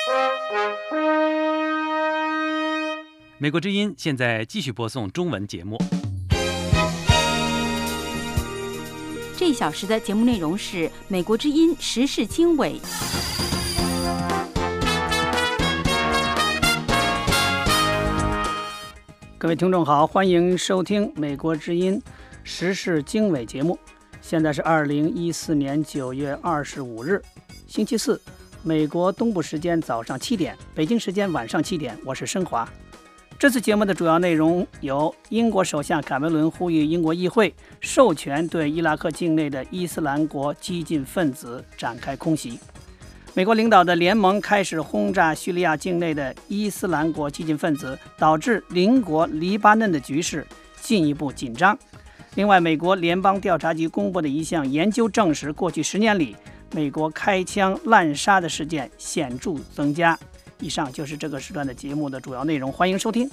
美国之音现在继续播送中文节目。 这一小时的节目内容是美国之音时事经纬。 各位听众好，欢迎收听美国之音时事经纬节目。现在是2014年9月25日，星期四，美国东部时间早上7点，北京时间晚上7点，我是申华。这次节目的主要内容有：英国首相卡梅伦呼吁英国议会授权对伊拉克境内的伊斯兰国激进分子展开空袭；美国领导的联盟开始轰炸叙利亚境内的伊斯兰国激进分子，导致邻国黎巴嫩的局势进一步紧张。另外，美国联邦调查局公布的一项研究证实，过去10年里，美国开枪滥杀的事件显著增加。以上就是这个时段的节目的主要内容，欢迎收听。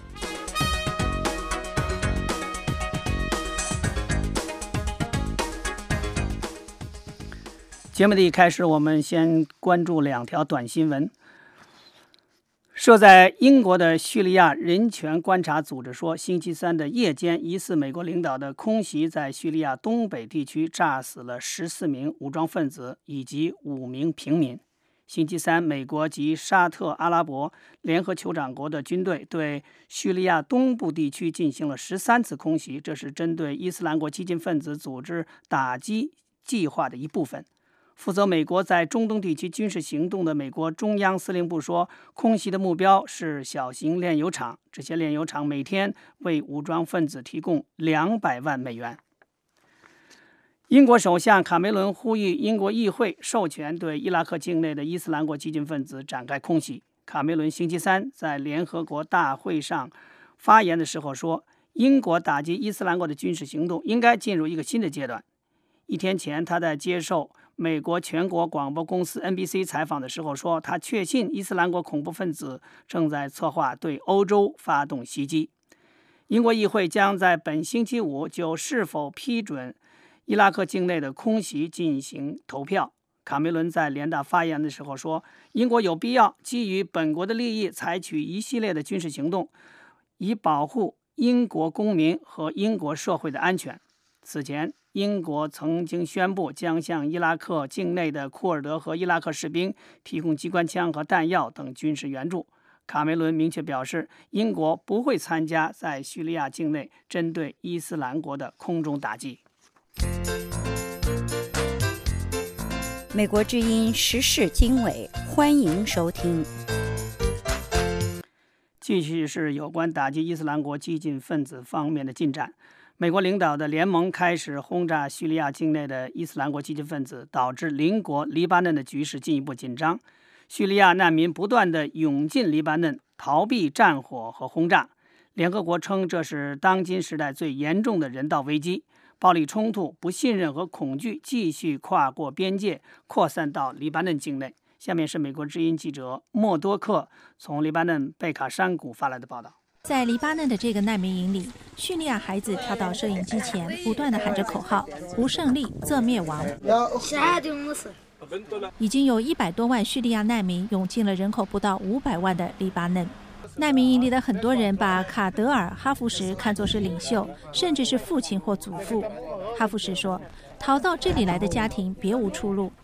节目的一开始，我们先关注2条短新闻。设在英国的叙利亚人权观察组织说，星期三的夜间，疑似美国领导的空袭在叙利亚东北地区炸死了14名武装分子以及5名平民。星期三，美国及沙特阿拉伯联合酋长国的军队对叙利亚东部地区进行了13次空袭，这是针对伊斯兰国激进分子组织打击计划的一部分。负责美国在中东地区军事行动的美国中央司令部说，空袭的目标是小型炼油厂，这些炼油厂每天为武装分子提供200万美元。英国首相卡梅伦呼吁英国议会授权对伊拉克境内的伊斯兰国激进分子展开空袭。卡梅伦星期三在联合国大会上发言的时候说，英国打击伊斯兰国的军事行动应该进入一个新的阶段。1天前，他在接受美国全国广播公司 NBC 采访的时候说，他确信伊斯兰国恐怖分子正在策划对欧洲发动袭击。英国议会将在本星期五就是否批准伊拉克境内的空袭进行投票。卡梅伦在联大发言的时候说，英国有必要基于本国的利益采取一系列的军事行动，以保护英国公民和英国社会的安全。此前，英国曾经宣布将向伊拉克境内的库尔德和伊拉克士兵提供机关枪和弹药等军事援助。卡梅伦明确表示，英国不会参加在叙利亚境内针对伊斯兰国的空中打击。 美国之音时事经纬，欢迎收听。 继续是有关打击伊斯兰国激进分子方面的进展。美国领导的联盟开始轰炸叙利亚境内的伊斯兰国激进分子，导致邻国黎巴嫩的局势进一步紧张。叙利亚难民不断地涌进黎巴嫩，逃避战火和轰炸。联合国称这是当今时代最严重的人道危机。暴力冲突、不信任和恐惧继续跨过边界，扩散到黎巴嫩境内。下面是美国之音记者默多克从黎巴嫩贝卡山谷发来的报道。 在黎巴嫩的这个难民营里，叙利亚孩子跳到摄影机前，不断地喊着口号：无胜利，则灭亡。已经有100多万叙利亚难民涌进了人口不到500万的黎巴嫩。难民营里的很多人把卡德尔·哈夫什看作是领袖，甚至是父亲或祖父。哈夫什说，逃到这里来的家庭别无出路。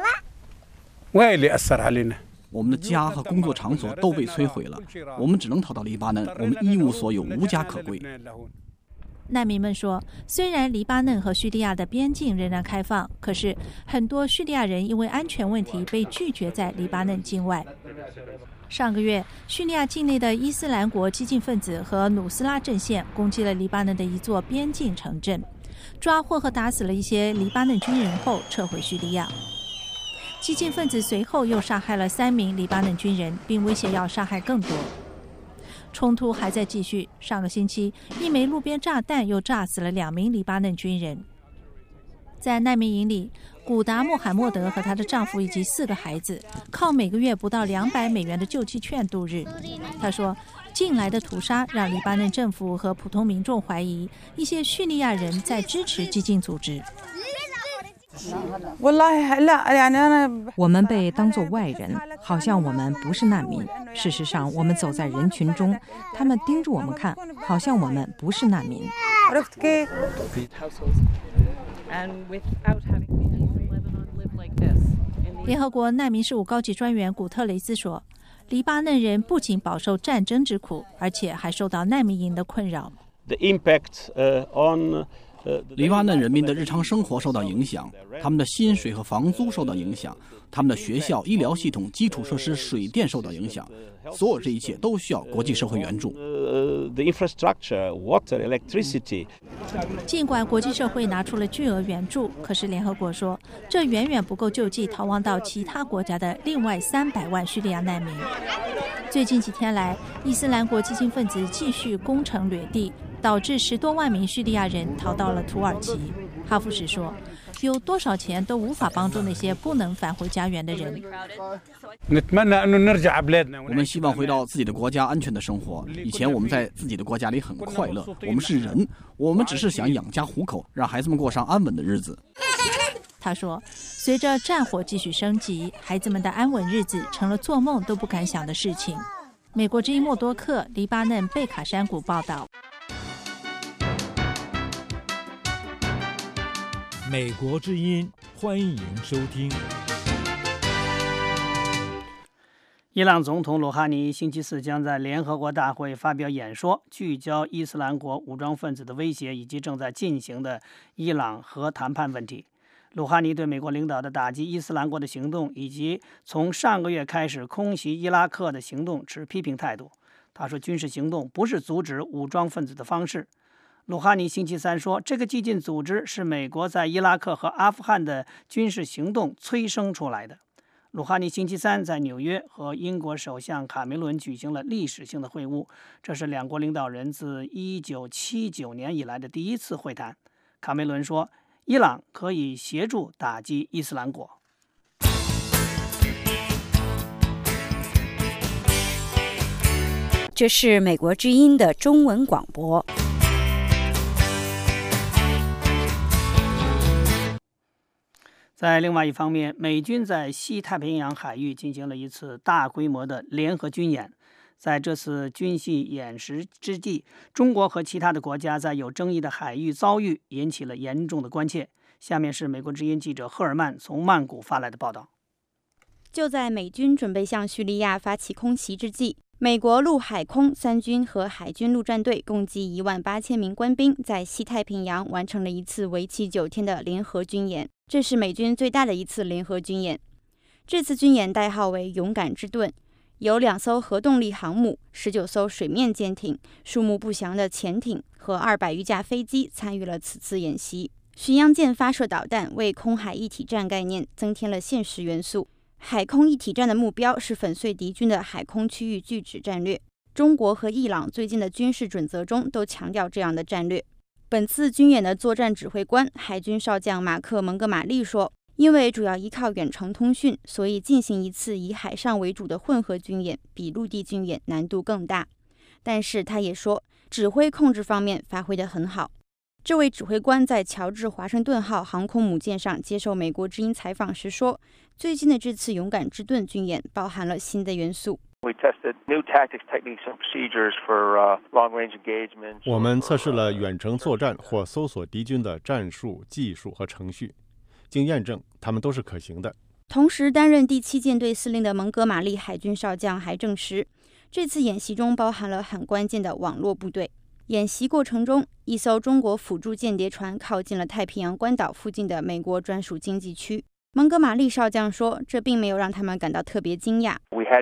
我们的家和工作场所都被摧毁了，我们只能逃到黎巴嫩，我们一无所有，无家可归。 难民们说，虽然黎巴嫩和叙利亚的边境仍然开放，可是很多叙利亚人因为安全问题被拒绝在黎巴嫩境外。上个月，叙利亚境内的伊斯兰国激进分子和努斯拉阵线攻击了黎巴嫩的一座边境城镇，抓获和打死了一些黎巴嫩军人后撤回叙利亚。激进分子随后又杀害了3名黎巴嫩军人，并威胁要杀害更多。冲突还在继续，上个星期，一枚路边炸弹又炸死了2名黎巴嫩军人。在难民营里，古达穆罕默德和她的丈夫以及4个孩子靠每个月不到200美元的救济券度日。她说，近来的屠杀让黎巴嫩政府和普通民众怀疑一些叙利亚人在支持激进组织。 我们被当作外人，好像我们不是难民。事实上，我们走在人群中，他们盯着我们看，好像我们不是难民。 联合国难民事务高级专员古特雷斯说，黎巴嫩人不仅饱受战争之苦，而且还受到难民营的困扰。 黎巴嫩人民的日常生活受到影响，他们的薪水和房租受到影响，他们的学校、医疗系统、基础设施、水电受到影响。所有这一切都需要国际社会援助。 尽管国际社会拿出了巨额援助，可是联合国说，这远远不够救济逃亡到其他国家的另外300万叙利亚难民。最近几天来，伊斯兰国激进分子继续攻城掠地，导致10多万名叙利亚人逃到了土耳其。哈夫什说，有多少钱都无法帮助那些不能返回家园的人。 我们希望回到自己的国家安全的生活。以前我们在自己的国家里很快乐，我们是人，我们只是想养家糊口，让孩子们过上安稳的日子。 他说，随着战火继续升级，孩子们的安稳日子成了做梦都不敢想的事情。美国之音默多克，黎巴嫩贝卡山谷报道。 美国之音，欢迎收听。 伊朗总统鲁哈尼星期四将在联合国大会发表演说，聚焦伊斯兰国武装分子的威胁以及正在进行的伊朗核谈判问题。鲁哈尼对美国领导的打击伊斯兰国的行动以及从上个月开始空袭伊拉克的行动持批评态度。他说，军事行动不是阻止武装分子的方式。鲁哈尼星期三说，这个激进组织是美国在伊拉克和阿富汗的军事行动催生出来的。鲁哈尼星期三在纽约和英国首相卡梅伦举行了历史性的会晤，这是两国领导人自1979年以来的第一次会谈。卡梅伦说，伊朗可以协助打击伊斯兰国。 这是美国之音的中文广播。 在另外一方面，美军在西太平洋海域进行了一次大规模的联合军演。在这次军事演习之际，中国和其他的国家在有争议的海域遭遇，引起了严重的关切。下面是美国之音记者赫尔曼从曼谷发来的报道。 就在美军准备向叙利亚发起空袭之际，美国陆海空3军和海军陆战队共计18000名官兵在西太平洋完成了一次为期9天的联合军演，这是美军最大的一次联合军演。这次军演代号为勇敢之盾，有2艘核动力航母、19艘水面舰艇、数目不详的潜艇和200余架飞机参与了此次演习。巡洋舰发射导弹为空海一体战概念增添了现实元素。海空一体战的目标是粉碎敌军的海空区域拒止战略。中国和伊朗最近的军事准则中都强调这样的战略。本次军演的作战指挥官海军少将马克·蒙哥马利说，因为主要依靠远程通讯，所以进行一次以海上为主的混合军演比陆地军演难度更大。但是他也说，指挥控制方面发挥得很好。这位指挥官在乔治华盛顿号航空母舰上接受美国之音采访时说，最近的这次勇敢之盾军演包含了新的元素。 我们测试了远程作战或搜索敌军的战术、技术和程序，经验证它们都是可行的。 同时担任第7舰队司令的蒙哥马利海军少将还证实，这次演习中包含了很关键的网络部队。演习过程中，一艘中国辅助间谍船靠近了太平洋关岛附近的美国专属经济区。蒙哥马利少将说，这并没有让他们感到特别惊讶。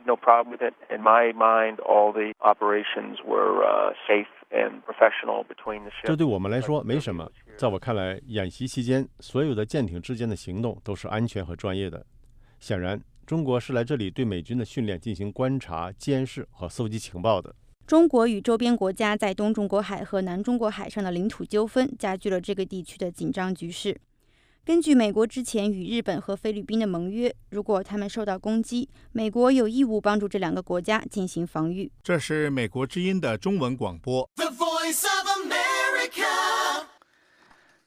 这对我们来说没什么。在我看来，演习期间所有的舰艇之间的行动都是安全和专业的。显然，中国是来这里对美军的训练进行观察、监视和搜集情报的。 中国与周边国家在东中国海和南中国海上的领土纠纷加剧了这个地区的紧张局势。根据美国之前与日本和菲律宾的盟约，如果他们受到攻击，美国有义务帮助这2个国家进行防御。 这是美国之音的中文广播。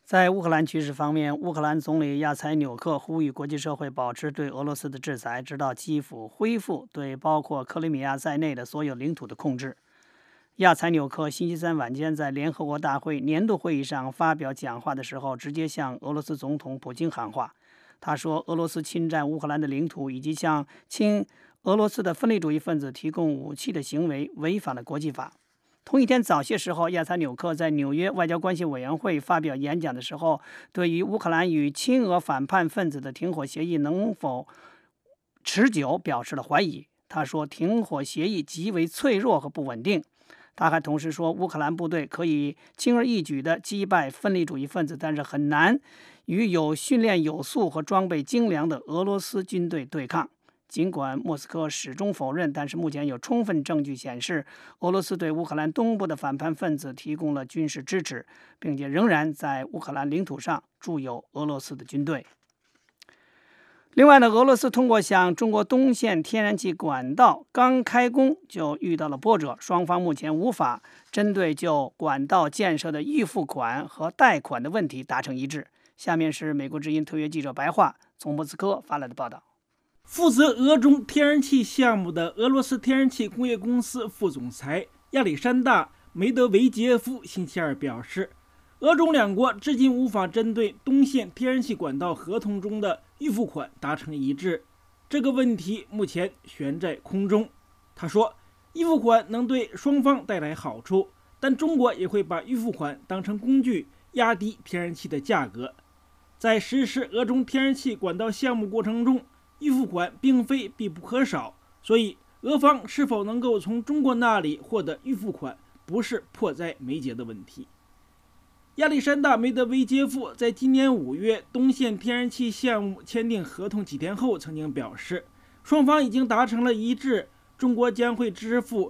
在乌克兰局势方面，乌克兰总理亚采纽克呼吁国际社会保持对俄罗斯的制裁，直到基辅恢复对包括克里米亚在内的所有领土的控制。亚采纽克星期三晚间在联合国大会年度会议上发表讲话的时候，直接向俄罗斯总统普京喊话。他说，俄罗斯侵占乌克兰的领土以及向亲俄罗斯的分离主义分子提供武器的行为违反了国际法。同一天早些时候，亚采纽克在纽约外交关系委员会发表演讲的时候，对于乌克兰与亲俄反叛分子的停火协议能否持久表示了怀疑。他说，停火协议极为脆弱和不稳定。他还同时说，乌克兰部队可以轻而易举地击败分离主义分子，但是很难与有训练有素和装备精良的俄罗斯军队对抗。尽管莫斯科始终否认，但是目前有充分证据显示，俄罗斯对乌克兰东部的反叛分子提供了军事支持，并且仍然在乌克兰领土上驻有俄罗斯的军队。另外呢，俄罗斯通过向中国东线天然气管道刚开工就遇到了波折，双方目前无法针对就管道建设的预付款和贷款的问题达成一致。下面是美国之音特约记者白桦从莫斯科发来的报道。 负责俄中天然气项目的俄罗斯天然气工业公司副总裁亚历山大·梅德韦杰夫星期二表示，俄中两国至今无法针对东线天然气管道合同中的预付款达成一致，这个问题目前悬在空中。他说，预付款能对双方带来好处，但中国也会把预付款当成工具压低天然气的价格。在实施俄中天然气管道项目过程中，预付款并非必不可少，所以俄方是否能够从中国那里获得预付款，不是迫在眉睫的问题。亚历山大·梅德韦杰夫在今年5月东线天然气项目签订合同几天后曾经表示，双方已经达成了一致，中国将会支付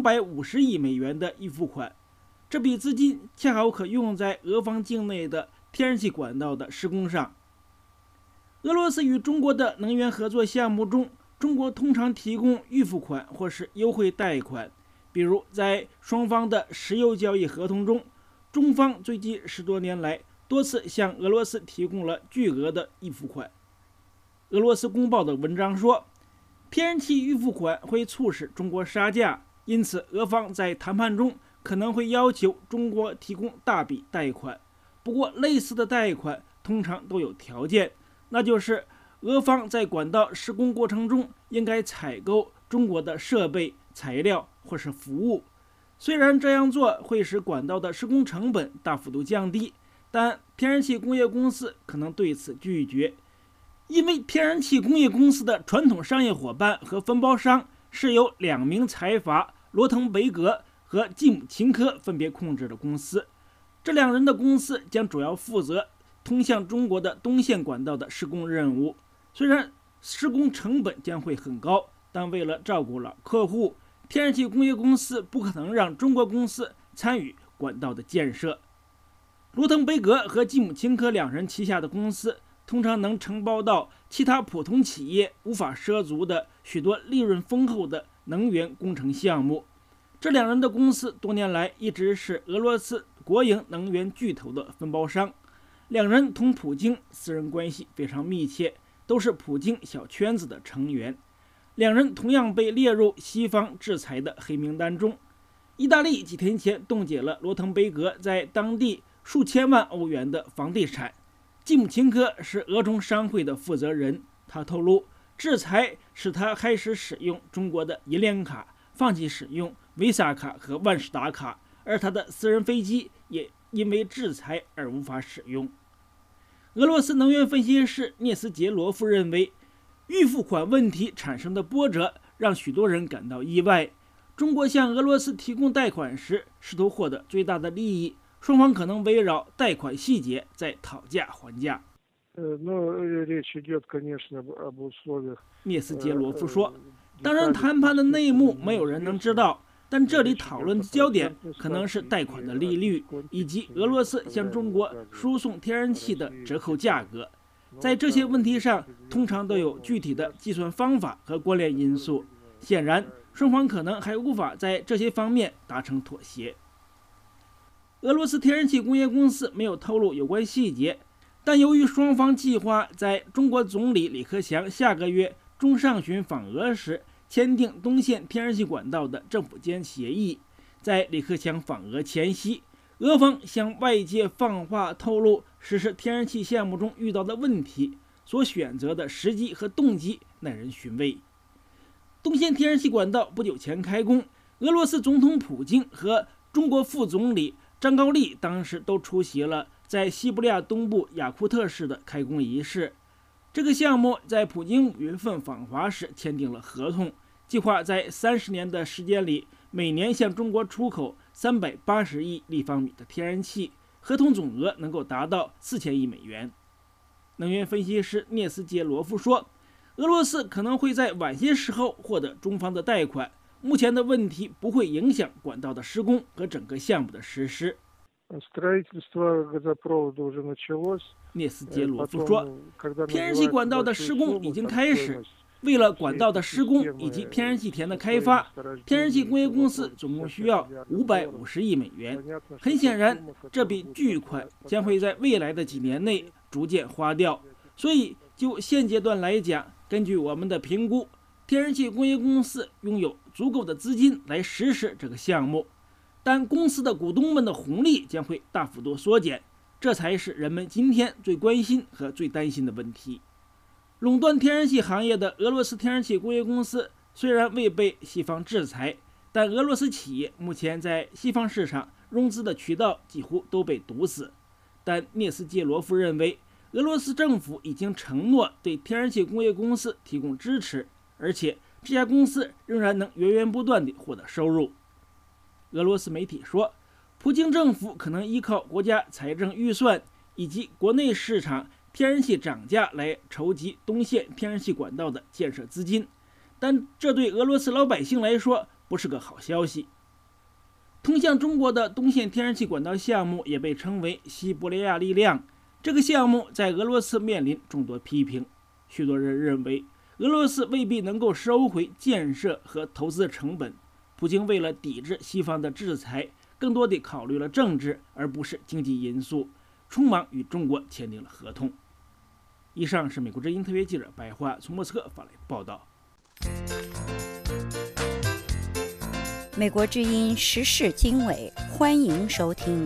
250亿美元的预付款，这笔资金恰好可用在俄方境内的天然气管道的施工上。俄罗斯与中国的能源合作项目中，中国通常提供预付款或是优惠贷款，比如在双方的石油交易合同中，中方最近10多年来多次向俄罗斯提供了巨额的预付款。俄罗斯公报的文章说，天然气预付款会促使中国杀价，因此俄方在谈判中可能会要求中国提供大笔贷款。不过类似的贷款通常都有条件，那就是俄方在管道施工过程中应该采购中国的设备、材料或是服务。虽然这样做会使管道的施工成本大幅度降低，但天然气工业公司可能对此拒绝，因为天然气工业公司的传统商业伙伴和分包商是由2名财阀罗滕贝格和吉姆琴科分别控制的公司。这2人的公司将主要负责通向中国的东线管道的施工任务。虽然施工成本将会很高，但为了照顾老客户，天然气工业公司不可能让中国公司参与管道的建设。罗滕贝格和吉姆琴科2人旗下的公司通常能承包到其他普通企业无法涉足的许多利润丰厚的能源工程项目。这2人的公司多年来一直是俄罗斯国营能源巨头的分包商。2人同普京私人关系非常密切，都是普京小圈子的成员。2人同样被列入西方制裁的黑名单中。意大利几天前冻结了罗滕贝格在当地数千万欧元的房地产。吉姆琴科是俄中商会的负责人，他透露，制裁使他开始使用中国的银联卡，放弃使用 Visa 卡和万事达卡，而他的私人飞机也因为制裁而无法使用。俄罗斯能源分析师涅斯杰罗夫认为，预付款问题产生的波折让许多人感到意外。中国向俄罗斯提供贷款时，试图获得最大的利益，双方可能围绕贷款细节在讨价还价。涅斯杰罗夫说，当然谈判的内幕没有人能知道，但这里讨论的焦点可能是贷款的利率，以及俄罗斯向中国输送天然气的折扣价格。在这些问题上，通常都有具体的计算方法和关联因素。显然，双方可能还无法在这些方面达成妥协。 俄罗斯天然气工业公司没有透露有关细节，但由于双方计划在中国总理李克强下个月中上旬访俄时签订东线天然气管道的政府间协议，在李克强访俄前夕，俄方向外界放话透露实施天然气项目中遇到的问题，所选择的时机和动机耐人寻味。东线天然气管道不久前开工，俄罗斯总统普京和中国副总理张高丽当时都出席了在西伯利亚东部雅库特市的开工仪式。这个项目在普京5月份访华时签订了合同，计划在30年的时间里，每年向中国出口380亿立方米的天然气，合同总额能够达到4000亿美元。能源分析师涅斯杰罗夫说，俄罗斯可能会在晚些时候获得中方的贷款，目前的问题不会影响管道的施工和整个项目的实施。涅斯杰罗夫说，天然气管道的施工已经开始，为了管道的施工以及天然气田的开发，天然气工业公司总共需要550亿美元。很显然，这笔巨款将会在未来的几年内逐渐花掉。所以，就现阶段来讲，根据我们的评估，天然气工业公司拥有足够的资金来实施这个项目，但公司的股东们的红利将会大幅度缩减，这才是人们今天最关心和最担心的问题。垄断天然气行业的俄罗斯天然气工业公司虽然未被西方制裁，但俄罗斯企业目前在西方市场融资的渠道几乎都被堵死。但涅斯杰罗夫认为，俄罗斯政府已经承诺对天然气工业公司提供支持，而且这家公司仍然能源源不断地获得收入。俄罗斯媒体说，普京政府可能依靠国家财政预算以及国内市场天然气涨价来筹集东线天然气管道的建设资金，但这对俄罗斯老百姓来说不是个好消息。通向中国的东线天然气管道项目也被称为西伯利亚力量，这个项目在俄罗斯面临众多批评。许多人认为，俄罗斯未必能够收回建设和投资成本。普京为了抵制西方的制裁，更多地考虑了政治而不是经济因素，匆忙与中国签订了合同。以上是美国之音特约记者白桦从莫斯科发来报道。 美国之音时事经纬，欢迎收听。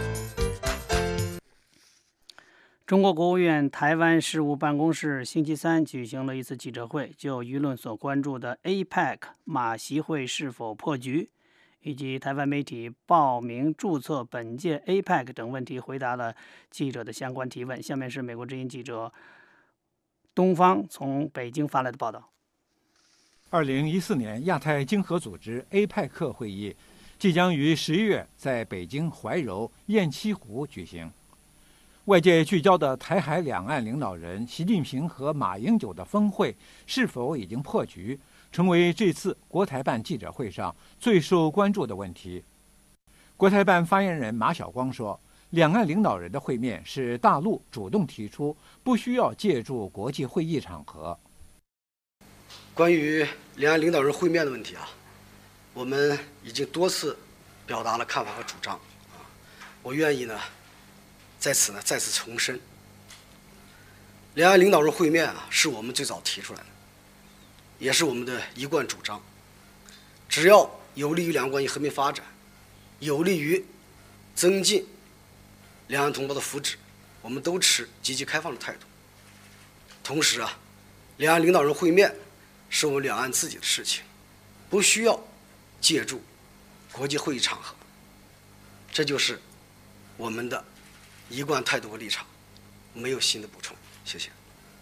中国国务院台湾事务办公室星期三举行了一次记者会，就舆论所关注的 APEC 马习会是否破局，以及台湾媒体报名注册本届 APEC 等问题回答了记者的相关提问。下面是美国之音记者东方从北京发来的报道。 2014年亚太经合组织 APEC 会议即将于11月在北京怀柔雁栖湖举行。外界聚焦的台海两岸领导人习近平和马英九的峰会是否已经破局，成为这次国台办记者会上最受关注的问题。国台办发言人马晓光说，两岸领导人的会面是大陆主动提出，不需要借助国际会议场合。 关于两岸领导人会面的问题我们已经多次表达了看法和主张我愿意在此再次重申，两岸领导人会面是我们最早提出来的，也是我们的一贯主张。只要有利于两岸关系和平发展，有利于增进两岸同胞的福祉，我们都持积极开放的态度。同时两岸领导人会面是我们两岸自己的事情，不需要借助国际会议场合。这就是我们的一贯态度和立场，没有新的补充。谢谢。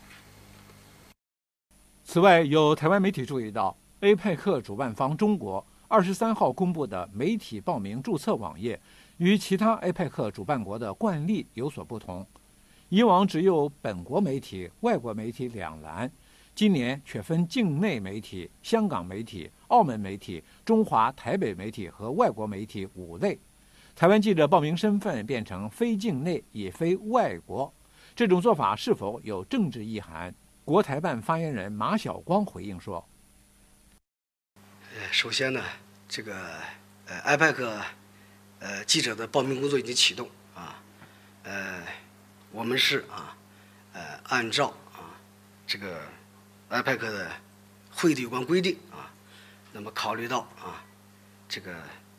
此外，有台湾媒体注意到 APEC 主办方中国23号公布的媒体报名注册网页与其他 APEC 主办国的惯例有所不同。以往只有本国媒体、外国媒体两栏，今年却分境内媒体、香港媒体、澳门媒体、中华台北媒体和外国媒体5类。台湾记者报名身份变成非境内也非外国，这种做法是否有政治意涵？国台办发言人马晓光回应说： 首先这个 APEC 记者的报名工作已经启动啊。我们是按照这个 IPAC 的会的有关规定那么考虑到这个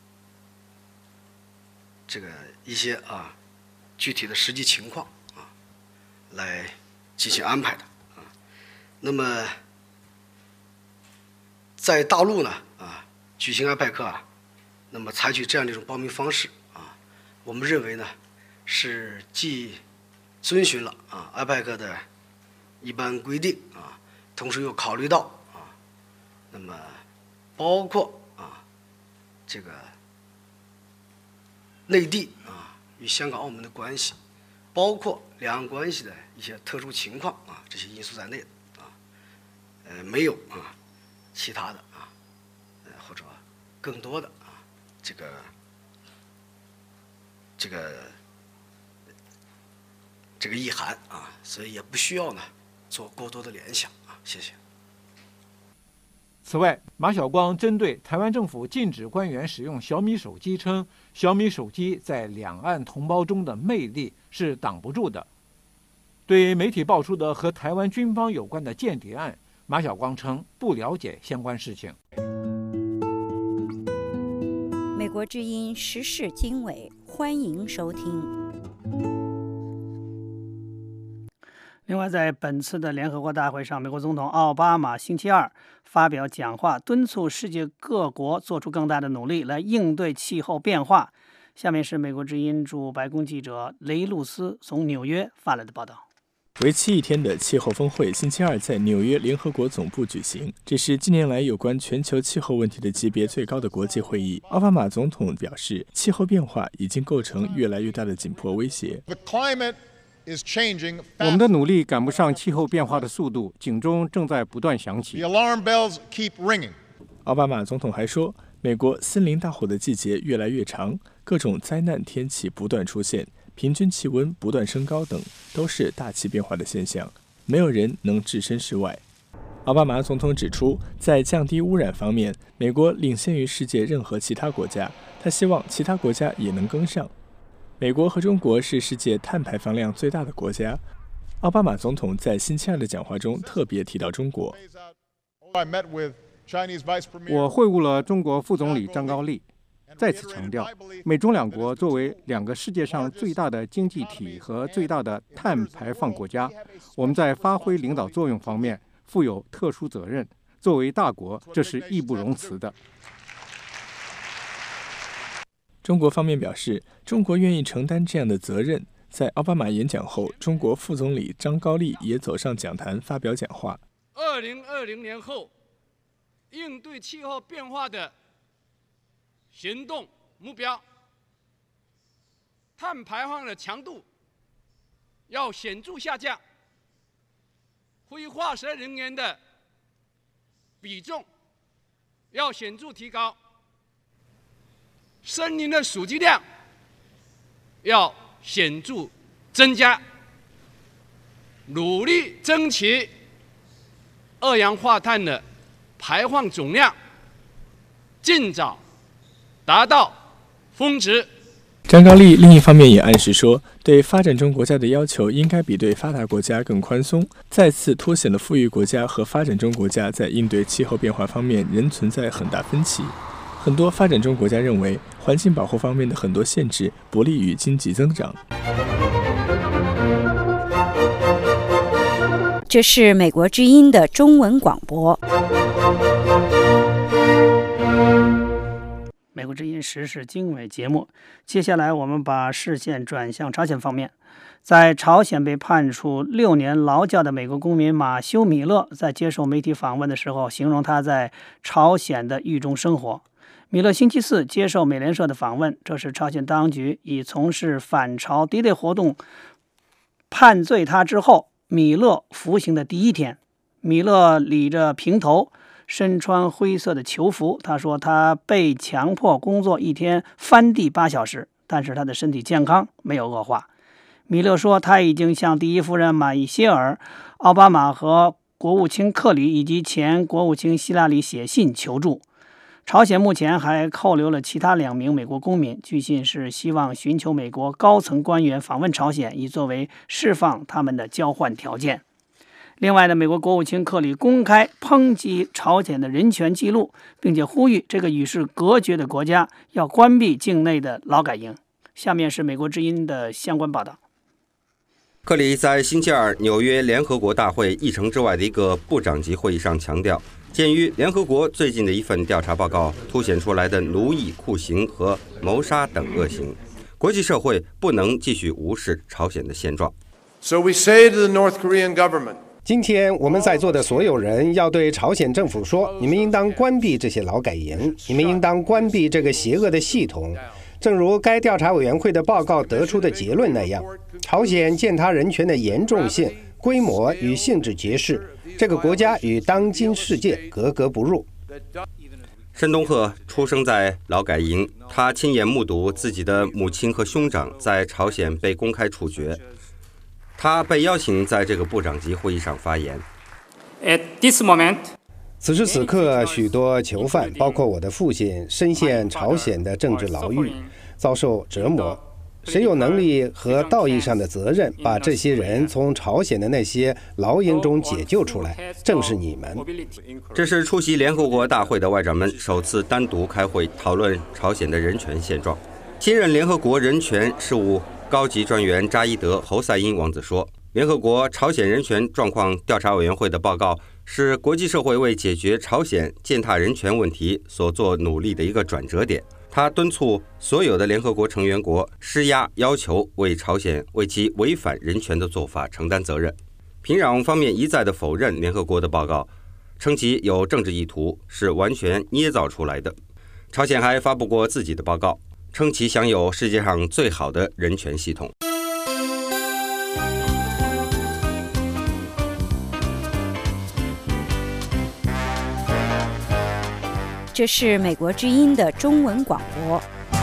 一些具体的实际情况来进行安排的那么在大陆呢举行 IPAC 那么采取这样的一种报名方式我们认为呢是既遵循了IPAC 的一般规定同时又考虑到那么包括这个内地与香港澳门的关系，包括两岸关系的一些特殊情况这些因素在内的没有其他的或者更多的这个意涵所以也不需要呢做过多的联想谢谢。 此外，马晓光针对台湾政府禁止官员使用小米手机称，小米手机在两岸同胞中的魅力是挡不住的。对媒体爆出的和台湾军方有关的间谍案，马晓光称不了解相关事情。 美国之音时事经纬，欢迎收听。 另外，在本次的联合国大会上，美国总统奥巴马星期二发表讲话，敦促世界各国做出更大的努力来应对气候变化。下面是美国之音驻白宫记者雷露斯从纽约发来的报道。 为期1天的气候峰会星期二在纽约联合国总部举行，这是近年来有关全球气候问题的级别最高的国际会议。奥巴马总统表示，气候变化已经构成越来越大的紧迫威胁。 我们的努力赶不上气候变化的速度，警钟正在不断响起。 奥巴马总统还说，美国森林大火的季节越来越长，各种灾难天气不断出现，平均气温不断升高等，都是大气变化的现象，没有人能置身事外。奥巴马总统指出，在降低污染方面，美国领先于世界任何其他国家，他希望其他国家也能跟上。美国和中国是世界碳排放量最大的国家。奥巴马总统在星期二的讲话中特别提到中国。 我会晤了中国副总理张高丽，再次强调，美中两国作为两个世界上最大的经济体和最大的碳排放国家，我们在发挥领导作用方面负有特殊责任。作为大国，这是义不容辞的。 中国方面表示，中国愿意承担这样的责任。在奥巴马演讲后，中国副总理张高丽也走上讲坛发表讲话。 2020年后，应对气候变化的行动目标，碳排放的强度要显著下降，非化石能源的比重要显著提高，森林的属地量要显著增加，努力争取二氧化碳的排放总量尽早达到峰值。 张高丽另一方面也暗示说，对发展中国家的要求应该比对发达国家更宽松，再次凸显了富裕国家和发展中国家在应对气候变化方面仍存在很大分歧。很多发展中国家认为，环境保护方面的很多限制不利于经济增长。 这是美国之音的中文广播。 美国之音时事经纬节目，接下来我们把视线转向朝鲜方面。在朝鲜被判处6年劳教的美国公民马修·米勒，在接受媒体访问的时候，形容他在朝鲜的狱中生活。米勒星期四接受美联社的访问，这是朝鲜当局以从事反朝敌对活动判罪他之后，米勒服刑的第一天。米勒理着平头，身穿灰色的囚服。他说他被强迫工作一天翻地8小时，但是他的身体健康没有恶化。米勒说他已经向第一夫人马伊歇尔、奥巴马和国务卿克里以及前国务卿希拉里写信求助。 朝鲜目前还扣留了其他2名美国公民，据信是希望寻求美国高层官员访问朝鲜，以作为释放他们的交换条件。另外呢，美国国务卿克里公开抨击朝鲜的人权记录，并且呼吁这个与世隔绝的国家要关闭境内的劳改营。下面是美国之音的相关报道。 克里在星期二纽约联合国大会议程之外的一个部长级会议上强调，鉴于联合国最近的一份调查报告凸显出来的奴役、酷刑和谋杀等恶行，国际社会不能继续无视朝鲜的现状。 So we say to the North Korean government, 今天我们在座的所有人要对朝鲜政府说，你们应当关闭这些劳改营，你们应当关闭这个邪恶的系统。正如该调查委员会的报告得出的结论那样，朝鲜践踏人权的严重性、规模与性质揭示，这个国家与当今世界格格不入。 申东赫出生在劳改营，他亲眼目睹自己的母亲和兄长在朝鲜被公开处决。他被邀请在这个部长级会议上发言。 此时此刻，许多囚犯，包括我的父亲，深陷朝鲜的政治牢狱，遭受折磨。谁有能力和道义上的责任，把这些人从朝鲜的那些牢营中解救出来？正是你们。 这是出席联合国大会的外长们首次单独开会讨论朝鲜的人权现状。新任联合国人权事务高级专员扎伊德·侯赛因王子说，联合国朝鲜人权状况调查委员会的报告是国际社会为解决朝鲜践踏人权问题所做努力的一个转折点。他敦促所有的联合国成员国施压，要求为朝鲜为其违反人权的做法承担责任。平壤方面一再的否认联合国的报告，称其有政治意图，是完全捏造出来的。朝鲜还发布过自己的报告，称其享有世界上最好的人权系统。 这是美国之音的中文广播。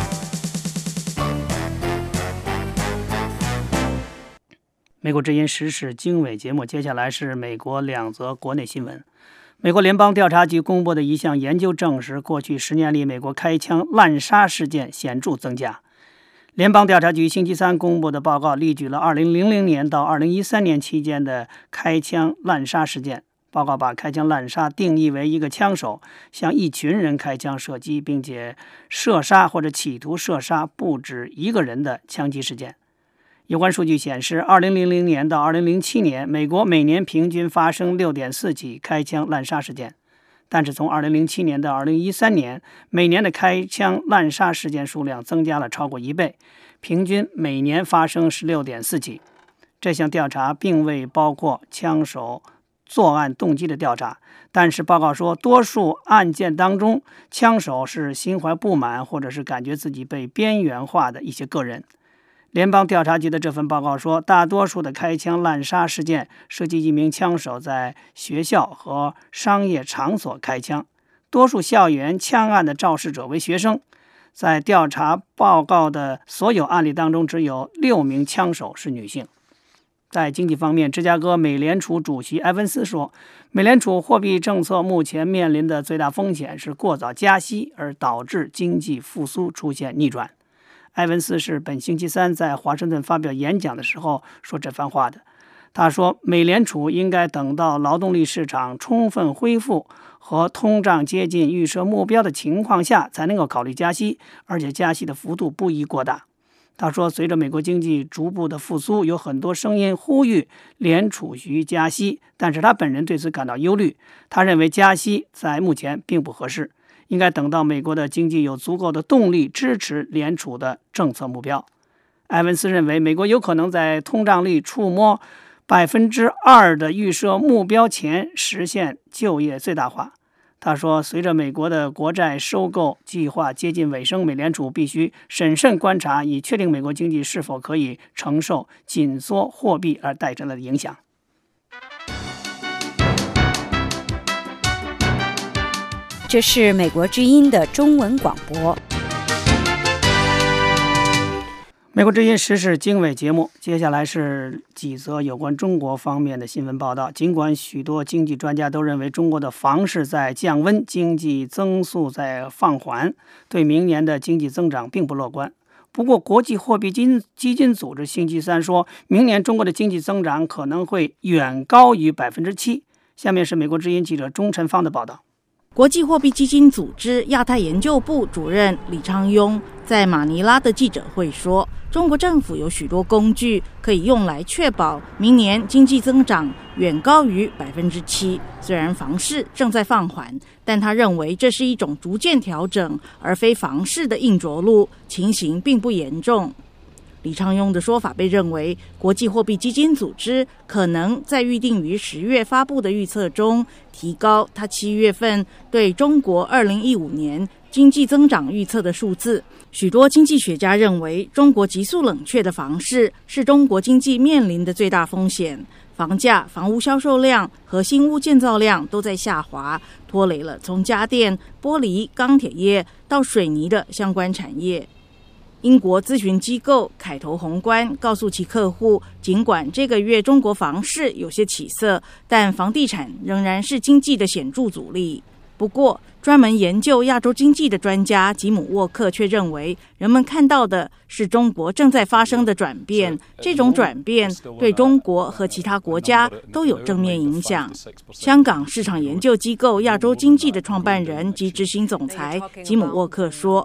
美国之音时事经纬节目，接下来是美国2则国内新闻。美国联邦调查局公布的一项研究证实，过去10年里，美国开枪滥杀事件显著增加。联邦调查局星期三公布的报告例举了2000年到2013年期间的开枪滥杀事件。报告把开枪滥杀定义为一个枪手向一群人开枪射击，并且射杀或者企图射杀不止一个人的枪击事件。有关数据显示，2000年到2007年，美国每年平均发生 6.4 起开枪滥杀事件。但是从2007年到2013年，每年的开枪滥杀事件数量增加了超过1倍，平均每年发生 16.4 起。这项调查并未包括枪手作案动机的调查，但是报告说，多数案件当中，枪手是心怀不满，或者是感觉自己被边缘化的一些个人。联邦调查局的这份报告说，大多数的开枪滥杀事件涉及一名枪手在学校和商业场所开枪，多数校园枪案的肇事者为学生。在调查报告的所有案例当中，只有6名枪手是女性。在经济方面，芝加哥美联储主席埃文斯说，美联储货币政策目前面临的最大风险是过早加息，而导致经济复苏出现逆转。埃文斯是本星期三在华盛顿发表演讲的时候说这番话的。他说，美联储应该等到劳动力市场充分恢复和通胀接近预设目标的情况下，才能够考虑加息，而且加息的幅度不宜过大。他说，随着美国经济逐步的复苏，有很多声音呼吁联储局加息，但是他本人对此感到忧虑。他认为加息在目前并不合适，应该等到美国的经济有足够的动力支持联储的政策目标。埃文斯认为，美国有可能在通胀率触摸 2% 的预设目标前实现就业最大化。他说，随着美国的国债收购计划接近尾声，美联储必须审慎观察，以确定美国经济是否可以承受紧缩货币而带来的影响。 这是美国之音的中文广播。 美美国之音时事经纬节目，接下来是几则有关中国方面的新闻报道。尽管许多经济专家都认为中国的房市在降温，经济增速在放缓，对明年的经济增长并不乐观。不过，国际货币基金组织星期三说，明年中国的经济增长可能会远高于7%。下面是美国之音记者钟晨芳的报道。 国际货币基金组织亚太研究部主任李昌镛在马尼拉的记者会说，中国政府有许多工具可以用来确保明年经济增长远高于7%。虽然房市正在放缓，但他认为这是一种逐渐调整，而非房市的硬着陆，情形并不严重。李昌镛的说法被认为，国际货币基金组织可能在预定于10月发布的预测中提高他7月份对中国2015年经济增长预测的数字。许多经济学家认为，中国急速冷却的房市是中国经济面临的最大风险。房价、房屋销售量和新屋建造量都在下滑，拖累了从家电、玻璃、钢铁业到水泥的相关产业。英国咨询机构凯投宏观告诉其客户，尽管这个月中国房市有些起色，但房地产仍然是经济的显著阻力。不过，专门研究亚洲经济的专家吉姆沃克却认为，人们看到的是中国正在发生的转变，这种转变对中国和其他国家都有正面影响。香港市场研究机构亚洲经济的创办人及执行总裁吉姆沃克说，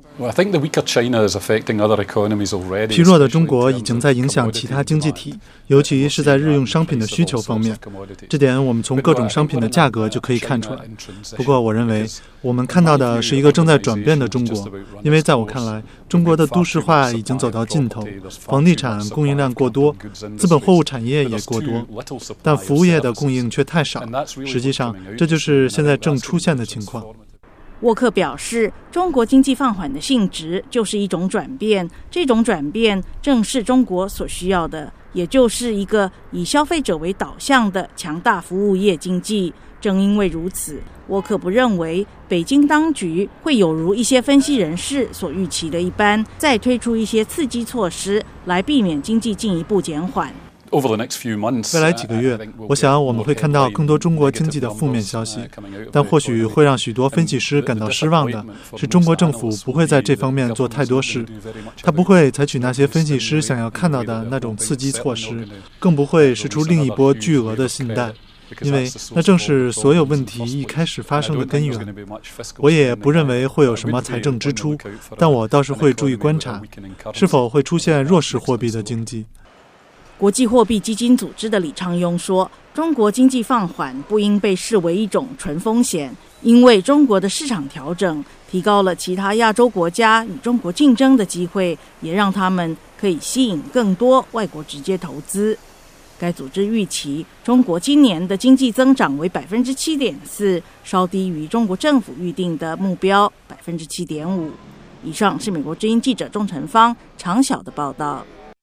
疲弱的中国已经在影响其他经济体，尤其是在日用商品的需求方面，这点我们从各种商品的价格就可以看出来。不过我认为我们看到的是一个正在转变的中国，因为在我看来，中国的都市化已经走到尽头，房地产供应量过多，资本货物产业也过多，但服务业的供应却太少。实际上，这就是现在正出现的情况。 沃克表示，中国经济放缓的性质就是一种转变，这种转变正是中国所需要的，也就是一个以消费者为导向的强大服务业经济。正因为如此，沃克不认为北京当局会有如一些分析人士所预期的一般，再推出一些刺激措施来避免经济进一步减缓。 未来几个月，我想我们会看到更多中国经济的负面消息，但或许会让许多分析师感到失望的是，中国政府不会在这方面做太多事，他不会采取那些分析师想要看到的那种刺激措施，更不会释出另一波巨额的信贷，因为那正是所有问题一开始发生的根源。我也不认为会有什么财政支出，但我倒是会注意观察，是否会出现弱势货币的经济。 国际货币基金组织的李昌镛说，中国经济放缓不应被视为一种纯风险，因为中国的市场调整提高了其他亚洲国家与中国竞争的机会，也让他们可以吸引更多外国直接投资。该组织预期中国今年的经济增长为7.4%，稍低于中国政府预定的目标7.5%。以上是美国之音记者钟晨芳长晓的报道。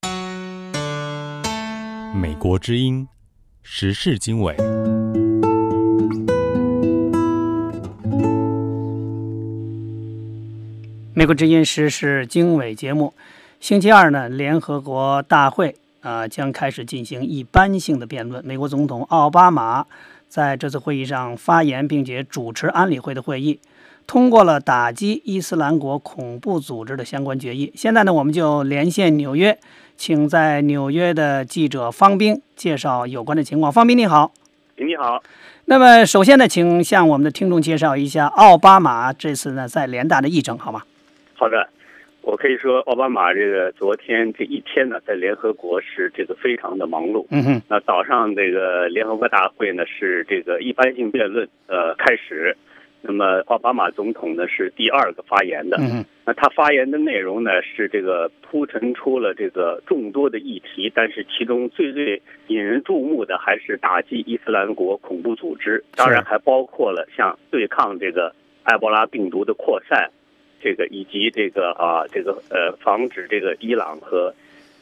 美国之音时事经纬。 美国之音时事经纬节目，星期二呢，联合国大会将开始进行一般性的辩论。美国总统奥巴马在这次会议上发言，并且主持安理会的会议，通过了打击伊斯兰国恐怖组织的相关决议。现在呢，我们就连线纽约，请在纽约的记者方斌介绍有关的情况。方斌你好。 你好。 那么首先呢，请向我们的听众介绍一下奥巴马这次呢在联大的议程好吗？ 好的，我可以说奥巴马这个昨天这一天呢，在联合国是这个非常的忙碌。那早上这个联合国大会呢是这个一般性辩论开始。那么奥巴马总统呢是第二个发言的，那他发言的内容呢是这个铺陈出了这个众多的议题，但是其中最引人注目的还是打击伊斯兰国恐怖组织，当然还包括了像对抗这个埃博拉病毒的扩散，这个以及这个防止这个伊朗和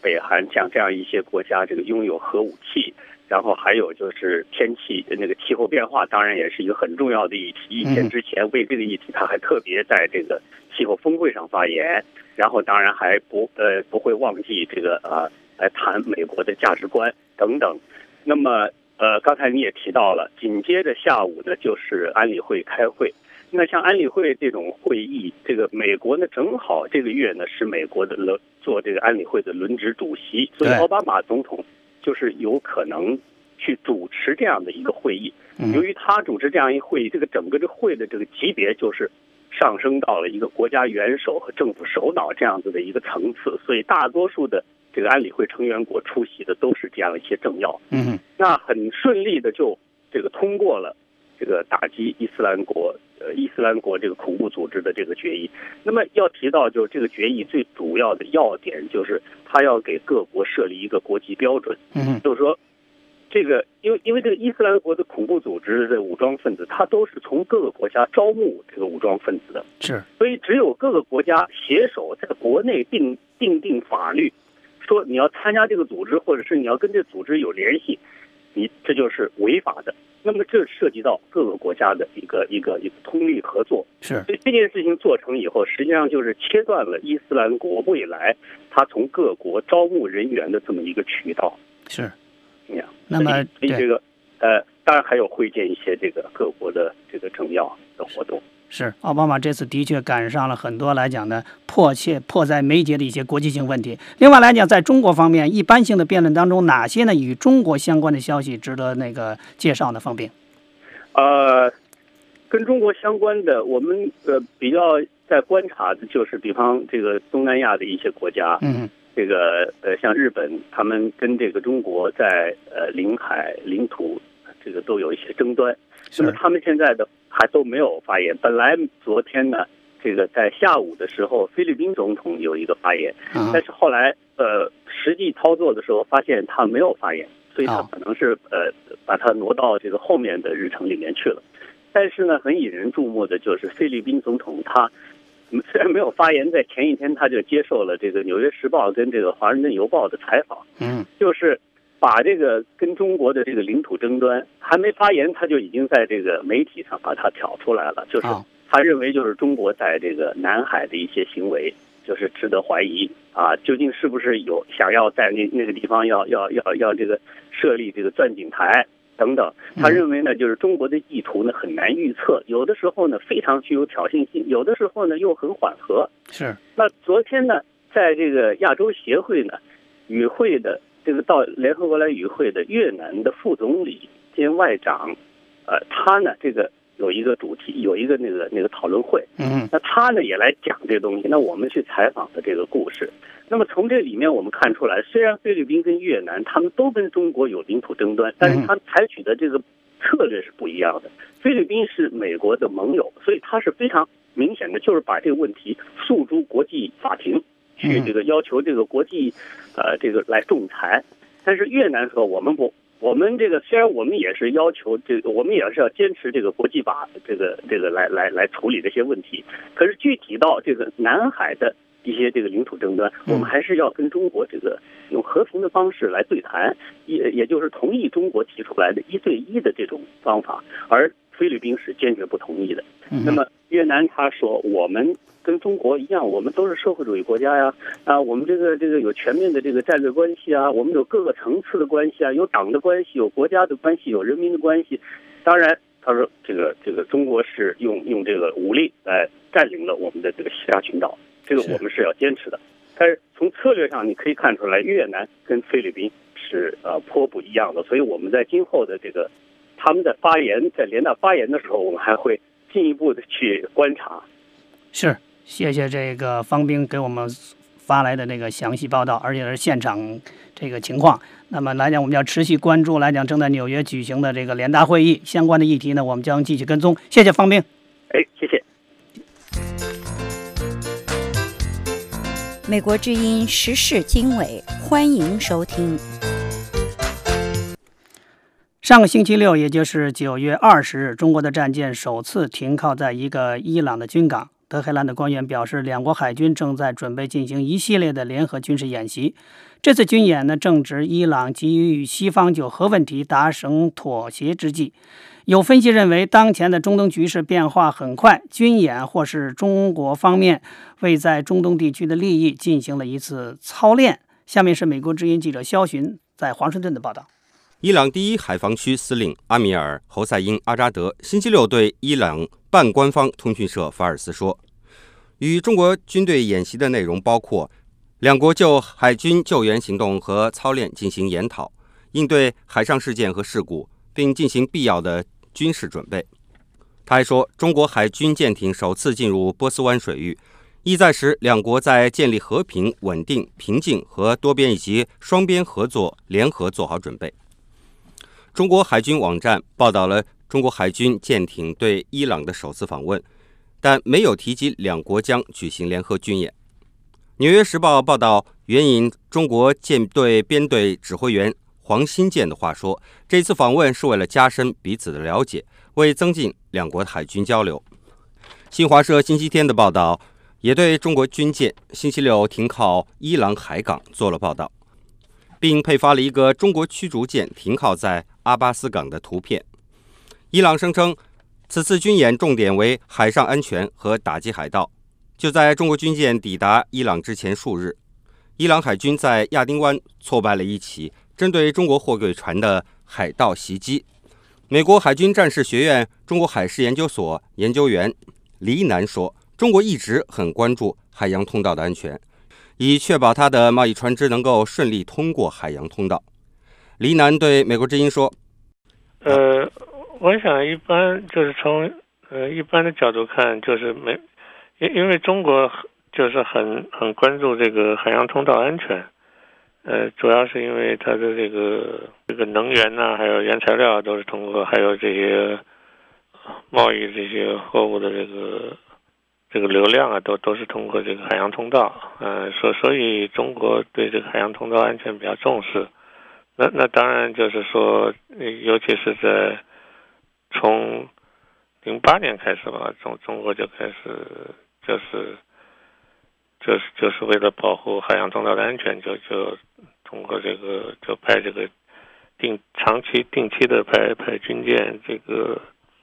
北韩像这样一些国家这个拥有核武器。然后还有就是天气那个气候变化，当然也是一个很重要的议题。1天之前为这个议题，他还特别在这个气候峰会上发言。然后当然还不会忘记这个来谈美国的价值观等等。那么刚才你也提到了，紧接着下午呢就是安理会开会。那像安理会这种会议，这个美国呢正好这个月呢是美国的做这个安理会的轮值主席，所以奥巴马总统就是有可能去主持这样的一个会议。由于他主持这样一个会议，这个整个这会的这个级别就是上升到了一个国家元首和政府首脑这样子的一个层次，所以大多数的这个安理会成员国出席的都是这样一些政要。那很顺利的就这个通过了这个打击伊斯兰国这个恐怖组织的这个决议。那么要提到就是这个决议最主要的要点就是他要给各国设立一个国际标准。就是说这个因为这个伊斯兰国的恐怖组织的武装分子，他都是从各个国家招募这个武装分子的， 是， 所以只有各个国家携手在国内订定法律，说你要参加这个组织，或者是你要跟这个组织有联系，你这就是违法的。那么这涉及到各个国家的一个通力合作， 是。 所以这件事情做成以后，实际上就是切断了伊斯兰国未来他从各国招募人员的这么一个渠道。 是。 那么这个当然还有会见一些这个各国的这个政要的活动。 是，奥巴马这次的确赶上了很多来讲呢迫在眉睫的一些国际性问题。另外来讲，在中国方面，一般性的辩论当中，哪些呢与中国相关的消息值得那个介绍呢？方斌。 跟中国相关的，我们比较在观察的就是，比方这个东南亚的一些国家，这个像日本，他们跟这个中国在领海、领土这个都有一些争端。那么他们现在的还都没有发言。本来昨天呢，这个在下午的时候，菲律宾总统有一个发言，但是后来实际操作的时候发现他没有发言，所以他可能是把它挪到这个后面的日程里面去了。但是呢，很引人注目的就是菲律宾总统他虽然没有发言，在前一天他就接受了这个《纽约时报》跟这个《华盛顿邮报》的采访，就是把这个跟中国的这个领土争端还没发言，他就已经在这个媒体上把它挑出来了，就是他认为就是中国在这个南海的一些行为就是值得怀疑啊，究竟是不是有想要在那个地方要这个设立这个钻井台等等。他认为呢，就是中国的意图呢很难预测，有的时候呢非常具有挑衅性，有的时候呢又很缓和。 是。那昨天呢，在这个亚洲协会呢与会的这个到联合国来与会的越南的副总理兼外长，他呢这个有一个主题，有一个那个讨论会，那他呢也来讲这个东西。那我们去采访的这个故事，那么从这里面我们看出来，虽然菲律宾跟越南他们都跟中国有领土争端，但是他们采取的这个策略是不一样的。菲律宾是美国的盟友，所以他是非常明显的，就是把这个问题诉诸国际法庭去这个要求这个国际这个来仲裁。但是越南说我们不。我们这个虽然我们也是要求这个，我们也是要坚持这个国际法，这个来处理这些问题。可是具体到这个南海的一些这个领土争端，我们还是要跟中国这个用和平的方式来对谈，也就是同意中国提出来的1对1的这种方法，而菲律宾是坚决不同意的。那么越南他说我们跟中国一样，我们都是社会主义国家呀，我们这个有全面的这个战略关系啊，我们有各个层次的关系啊，有党的关系，有国家的关系，有人民的关系。当然，他说这个中国是用这个武力来占领了我们的这个西沙群岛，这个我们是要坚持的。但是从策略上你可以看出来，越南跟菲律宾是颇不一样的，所以我们在今后的这个他们的发言，在联大发言的时候，我们还会进一步的去观察。 是。谢谢这个方斌给我们发来的那个详细报道，而且是现场这个情况。那么来讲，我们要持续关注来讲正在纽约举行的这个联大会议相关的议题呢，我们将继续跟踪。谢谢方斌。 谢谢。 美国之音时事经纬，欢迎收听。 上个星期六，也就是9月20日，中国的战舰首次停靠在一个伊朗的军港。 德黑兰的官员表示，两国海军正在准备进行一系列的联合军事演习。这次军演呢，正值伊朗急于与西方就核问题达成妥协之际。有分析认为，当前的中东局势变化很快，军演或是中国方面为在中东地区的利益进行了一次操练。下面是美国之音记者肖寻在华盛顿的报道。 伊朗第一海防区司令阿米尔·侯赛因·阿扎德星期六对伊朗半官方通讯社法尔斯说，与中国军队演习的内容包括两国就海军救援行动和操练进行研讨，应对海上事件和事故，并进行必要的军事准备。他还说，中国海军舰艇首次进入波斯湾水域，意在使两国在建立和平、稳定、平静和多边以及双边合作联合做好准备。中国海军网站报道了中国海军舰艇对伊朗的首次访问，但没有提及两国将举行联合军演。纽约时报报道，援引中国舰队编队指挥员黄新建的话说，这次访问是为了加深彼此的了解，为增进两国的海军交流。新华社星期天的报道也对中国军舰星期六停靠伊朗海港做了报道，并配发了一个中国驱逐舰停靠在阿巴斯港的图片。伊朗声称，此次军演重点为海上安全和打击海盗。就在中国军舰抵达伊朗之前数日，伊朗海军在亚丁湾挫败了一起针对中国货柜船的海盗袭击。美国海军战士学院中国海事研究所研究员黎南说，中国一直很关注海洋通道的安全，以确保它的贸易船只能够顺利通过海洋通道。黎南对美国之音说， 我想一般就是从一般的角度看，就是因为中国就是很关注这个海洋通道安全，主要是因为它的这个能源呐，还有原材料都是通过，还有这些贸易这些货物的这个流量啊，都是通过这个海洋通道，所以中国对这个海洋通道安全比较重视。那当然就是说，尤其是在从08年开始吧，中国就开始就是为了保护海洋通道的安全，就通过这个就派这个定期的派军舰，这个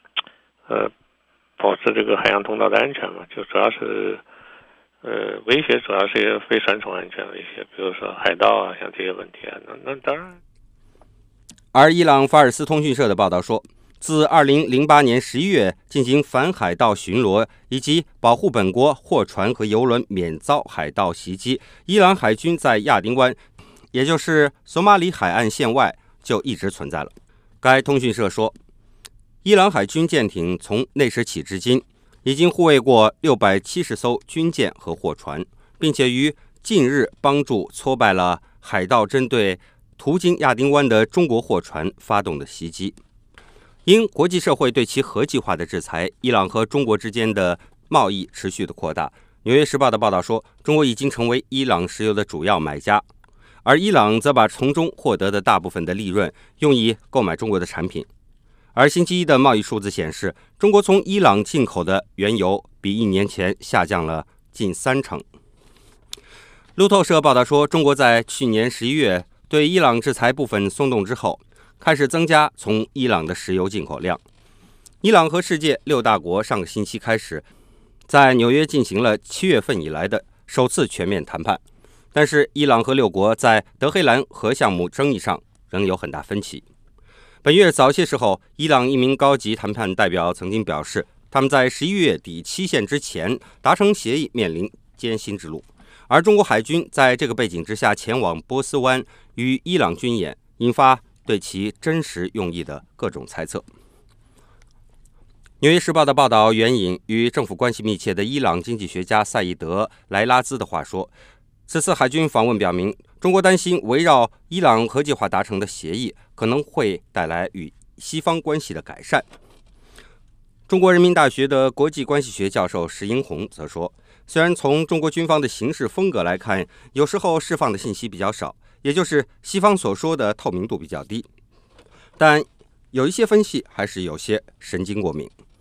保持这个海洋通道的安全嘛，就主要是威胁主要是一些非传统安全威胁，比如说海盗啊，像这些问题啊，那当然。 而伊朗法尔斯通讯社的报道说，自2008年11月进行反海盗巡逻以及保护本国货船和油轮免遭海盗袭击，伊朗海军在亚丁湾，也就是索马里海岸线外就一直存在了。该通讯社说，伊朗海军舰艇从那时起至今已经护卫过670艘军舰和货船，并且于近日帮助挫败了海盗针对途经亚丁湾的中国货船发动的袭击。因国际社会对其核计划的制裁，伊朗和中国之间的贸易持续的扩大。纽约时报的报道说，中国已经成为伊朗石油的主要买家，而伊朗则把从中获得的大部分的利润用以购买中国的产品。而星期一的贸易数字显示，中国从伊朗进口的原油比1年前下降了近30%。路透社报道说，中国在去年11月对伊朗制裁部分松动之后，开始增加从伊朗的石油进口量。伊朗和世界6大国上个星期开始在纽约进行了7月份以来的首次全面谈判，但是伊朗和6国在德黑兰核项目争议上仍有很大分歧。本月早些时候，伊朗一名高级谈判代表曾经表示，他们在11月底期限之前达成协议面临艰辛之路。而中国海军在这个背景之下前往波斯湾与伊朗军演，引发对其真实用意的各种猜测。纽约时报的报道援引与政府关系密切的伊朗经济学家赛义德·莱拉兹的话说，此次海军访问表明，中国担心围绕伊朗核计划达成的协议可能会带来与西方关系的改善。中国人民大学的国际关系学教授石英红则说，虽然从中国军方的行事风格来看，有时候释放的信息比较少，也就是西方所说的透明度比较低，但有一些分析还是有些神经过敏。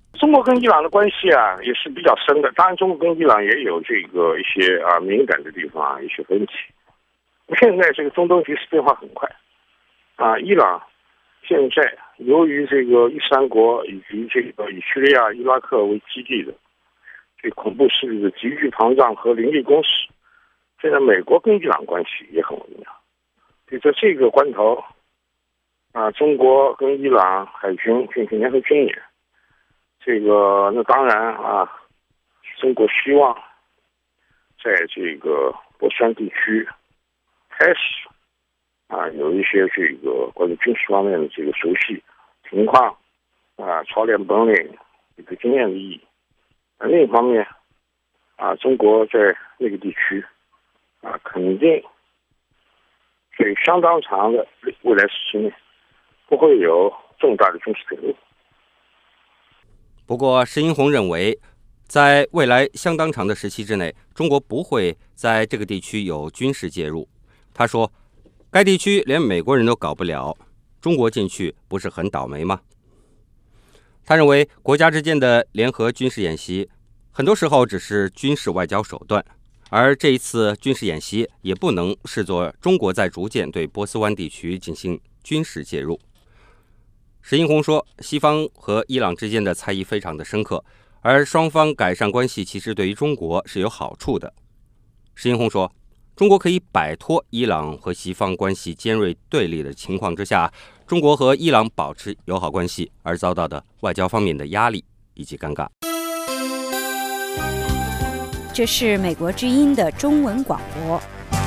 中国跟伊朗的关系啊也是比较深的，当然中国跟伊朗也有这个一些敏感的地方啊，一些分歧。现在这个中东局势变化很快伊朗现在由于这个伊斯兰国以及这个以叙利亚、伊拉克为基地的这恐怖势力的急剧膨胀和凌厉攻势，现在美国跟伊朗关系也很微妙。所以在这个关头中国跟伊朗海军进行联合军演，这个那当然中国希望在这个波斯湾地区开始有一些这个关于军事方面的这个熟悉情况操练本领一个经验的意义。另一方面中国在那个地区肯定在相当长的未来时期内不会有重大的军事介入。 不过石英红认为，在未来相当长的时期之内，中国不会在这个地区有军事介入。他说，该地区连美国人都搞不了，中国进去不是很倒霉吗？他认为国家之间的联合军事演习很多时候只是军事外交手段，而这一次军事演习也不能视作中国在逐渐对波斯湾地区进行军事介入。石英红说，西方和伊朗之间的猜疑非常的深刻，而双方改善关系其实对于中国是有好处的。石英红说，中国可以摆脱伊朗和西方关系尖锐对立的情况之下，中国和伊朗保持友好关系而遭到的外交方面的压力以及尴尬。 这是美国之音的中文广播。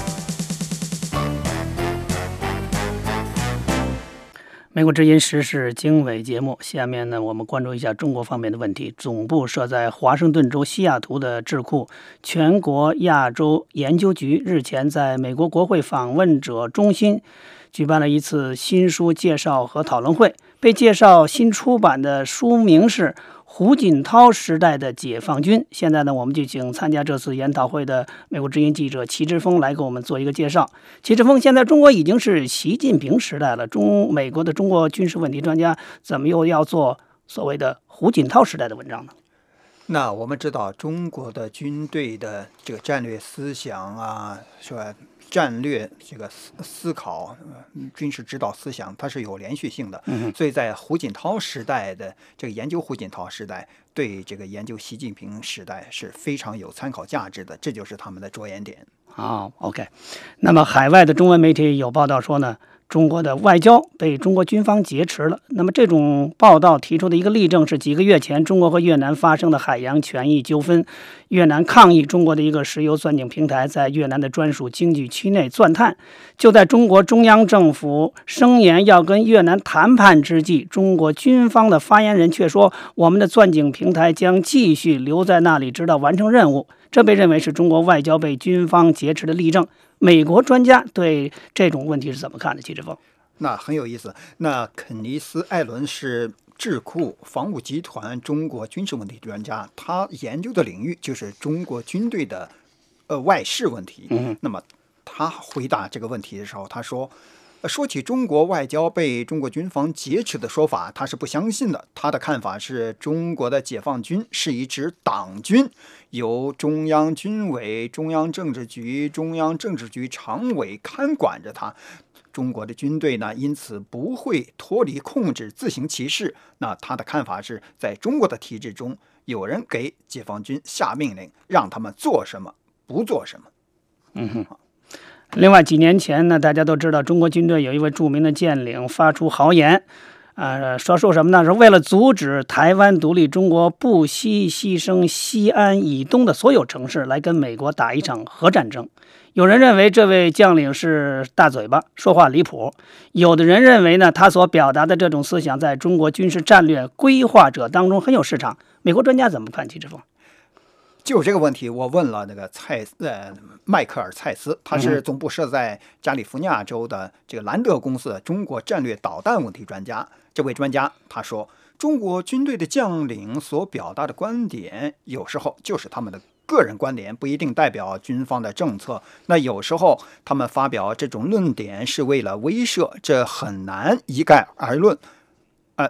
美国之音时事经纬节目，下面呢，我们关注一下中国方面的问题。总部设在华盛顿州西雅图的智库全国亚洲研究局日前在美国国会访问者中心举办了一次新书介绍和讨论会。被介绍新出版的书名是胡锦涛时代的解放军。现在呢，我们就请参加这次研讨会的美国之音记者齐志峰来给我们做一个介绍。齐志峰，现在中国已经是习近平时代了，美国的中国军事问题专家怎么又要做所谓的胡锦涛时代的文章呢？ 那我们知道，中国的军队的这个战略思想是吧？战略这个思考，军事指导思想，它是有连续性的。所以在胡锦涛时代的这个研究胡锦涛时代，对这个研究习近平时代是非常有参考价值的，这就是他们的着眼点。 OK。那么海外的中文媒体有报道说呢，中国的外交被中国军方劫持了。那么这种报道提出的一个例证是几个月前中国和越南发生的海洋权益纠纷，越南抗议中国的一个石油钻井平台在越南的专属经济区内钻探。就在中国中央政府声言要跟越南谈判之际，中国军方的发言人却说，我们的钻井平台将继续留在那里直到完成任务。这被认为是中国外交被军方劫持的例证。美国专家对这种问题是怎么看的？齐志峰， 那很有意思。那肯尼斯·艾伦是智库防务集团中国军事问题专家，他研究的领域就是中国军队的外事问题。那么他回答这个问题的时候，他说起中国外交被中国军方劫持的说法，他是不相信的。他的看法是，中国的解放军是一支党军，由中央军委、中央政治局、中央政治局常委看管着他。中国的军队呢，因此不会脱离控制，自行其事。那他的看法是，在中国的体制中，有人给解放军下命令，让他们做什么，不做什么。 另外几年前呢，大家都知道中国军队有一位著名的将领发出豪言，说什么呢？说为了阻止台湾独立，中国不惜牺牲西安以东的所有城市来跟美国打一场核战争。有人认为这位将领是大嘴巴，说话离谱；有的人认为呢，他所表达的这种思想在中国军事战略规划者当中很有市场。美国专家怎么看？齐志峰， 就这个问题，我问了那个迈克尔·蔡斯，他是总部设在加利福尼亚州的这个兰德公司的中国战略导弹问题专家。这位专家他说，中国军队的将领所表达的观点，有时候就是他们的个人观点，不一定代表军方的政策。那有时候他们发表这种论点是为了威慑，这很难一概而论。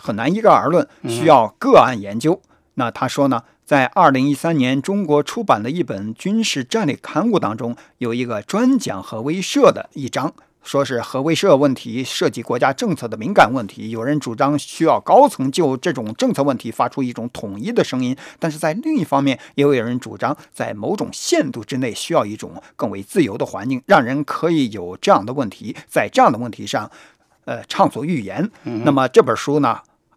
很难一概而论，需要个案研究。那他说呢，在2013年中国出版的一本军事战略刊物当中，有一个专讲核威慑的一章，说是核威慑问题涉及国家政策的敏感问题，有人主张需要高层就这种政策问题发出一种统一的声音，但是在另一方面也有人主张在某种限度之内需要一种更为自由的环境，让人可以有这样的问题，在这样的问题上畅所欲言。那么这本书呢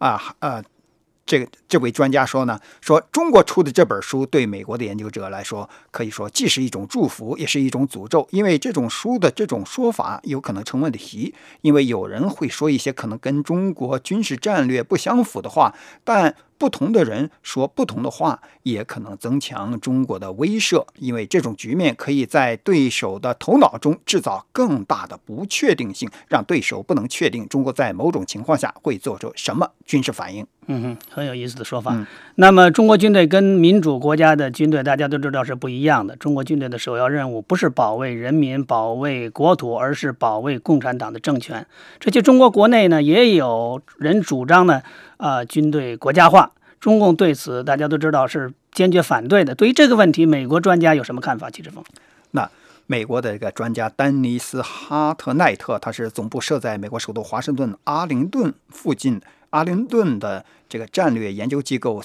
这位专家说呢，说中国出的这本书对美国的研究者来说，可以说既是一种祝福，也是一种诅咒，因为这种书的这种说法有可能成问题，因为有人会说一些可能跟中国军事战略不相符的话，但不同的人说不同的话，也可能增强中国的威慑，因为这种局面可以在对手的头脑中制造更大的不确定性，让对手不能确定中国在某种情况下会做出什么军事反应。 很有意思的说法。那么中国军队跟民主国家的军队大家都知道是不一样的，中国军队的首要任务不是保卫人民、保卫国土，而是保卫共产党的政权。这就中国国内呢也有人主张呢军队国家化，中共对此大家都知道是坚决反对的。对于这个问题，美国专家有什么看法？季志峰。 那美国的一个专家丹尼斯·哈特奈特，他是总部设在美国首都华盛顿阿灵顿附近阿灵顿的这个战略研究机构